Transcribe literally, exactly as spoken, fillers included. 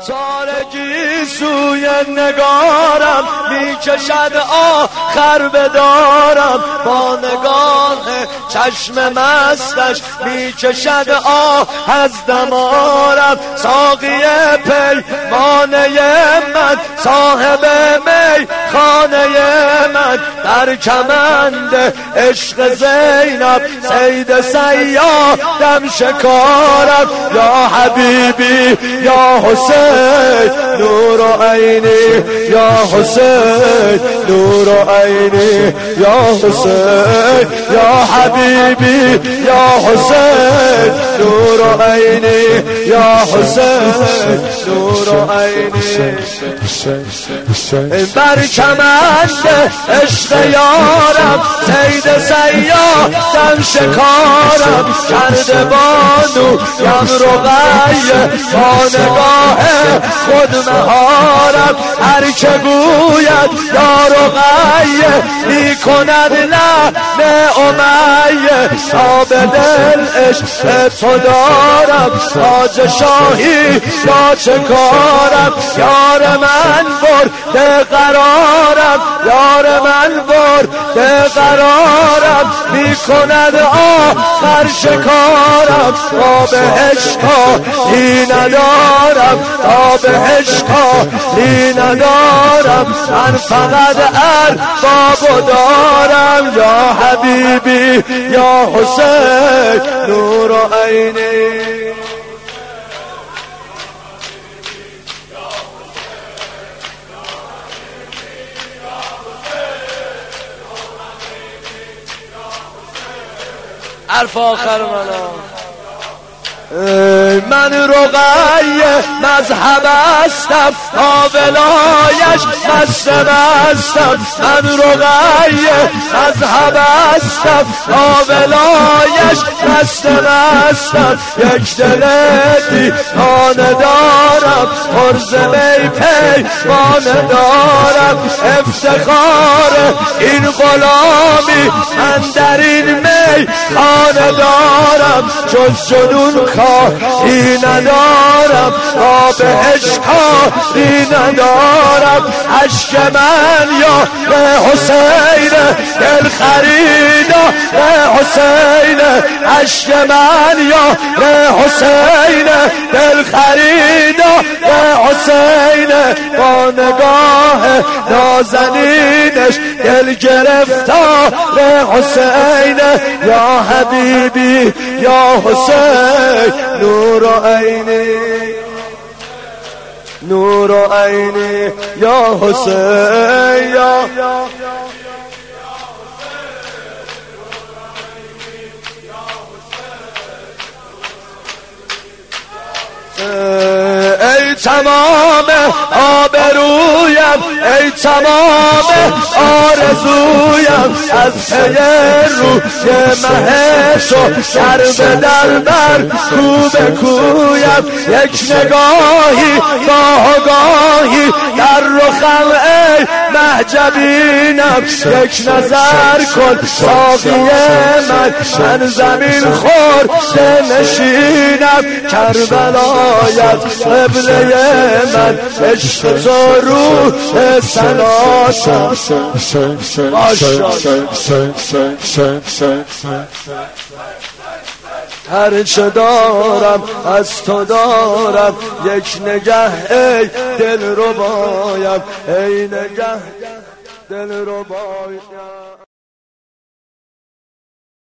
تارگی سوی نگارم میکشد آخر بدارم، با نگاه چشم مستش میکشد آه از دمارم. ساقی پیمانه من، صاحب می خانه من، در کمند عشق زینب صید صیادم شکارم. یا حبیبی یا حسین نور عینی، یا حسین نور عینی، یا حسین، یا حبیبی یا حسین نور عینی، یا حسین نور عینی. بر کمند عشق یارم صید صیادم شکارم، کرده بانو یم رقیه با نگاه خود مهارم. هر که گوید یا رقیه میکند لعن امیه، تا به دل عشق تو دارم تاج شاهی یا چه کارم. یار من برده قرارم، یار من برده قرارم، میکند آخر شکارم. تا به عشقی ندارم، تا به عشقی ندارم، من فقط ارباب دارم. یا حبیبی یا حسین نور عینی. حرف آخر منم من رقیه مذهب استم، تا ولایش مست مستم. من رقیه مذهب استم، تا ولایش مست مستم. یک دل دیوانه دارم، عرض می پیمانه دارم. افتخار این غلامی من در این می خانه دارم، جز جنون کاری ندارم، تا به عشقی ندارم. عشق من یا به حسین دل خریدا به حسین، عشق من یا به حسین دل خریدا به حسین. با نگاه نازنینش دل گرفتار به حسین. یا حبیبی یا حسین نور عینی، نور عینی، یا حسین یا ای تمام آبرویم، ای تمام آرزویم، از پی روی مهش و در در بر کو به کویم. یک نگاهی گاه و گاهی در رخم ای محجبینم، یک نظر کن ساقی من، من زمین خورده نشینم. کربلایت قبله من، عشق تو روح سناتم. هر چه دارم از تو دارم، یک نگه ای دل ربایم، ای نگه دل ربایم.